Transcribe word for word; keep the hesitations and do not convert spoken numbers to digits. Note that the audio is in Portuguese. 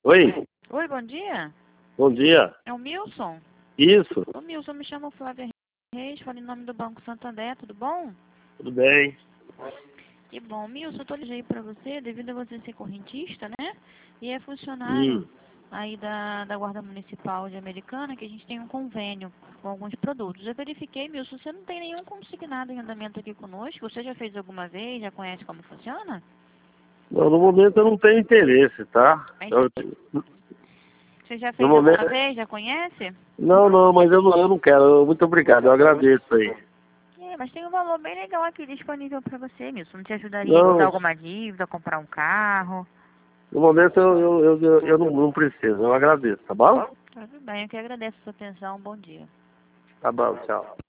Oi, Oi, bom dia. bom dia. É o Milson? Isso, Ô, Milson, me chamo Flávia Reis, falo em nome do Banco Santander, tudo bom? tudo bem? Que bom. Milson, eu tô ligando aí pra você, devido a você ser correntista, né? E é funcionário Hum. aí da, da Guarda Municipal de Americana, que a gente tem um convênio com alguns produtos. Eu verifiquei, Milson, você não tem nenhum consignado em andamento aqui conosco? Você já fez alguma vez? Já conhece como funciona? Não, no momento eu não tenho interesse, tá? Mas Eu- você já no fez alguma momento... vez? Já conhece? Não, não, mas eu não, eu não quero. Muito obrigado, eu agradeço aí. É, mas tem um valor bem legal aqui disponível para você, Milson. Não te ajudaria a quitar Não, alguma dívida, comprar um carro? no momento eu, eu, eu, eu, eu não, não preciso, eu agradeço, tá bom? Tudo bem, eu que agradeço a sua atenção. Bom dia. Tá bom, tchau.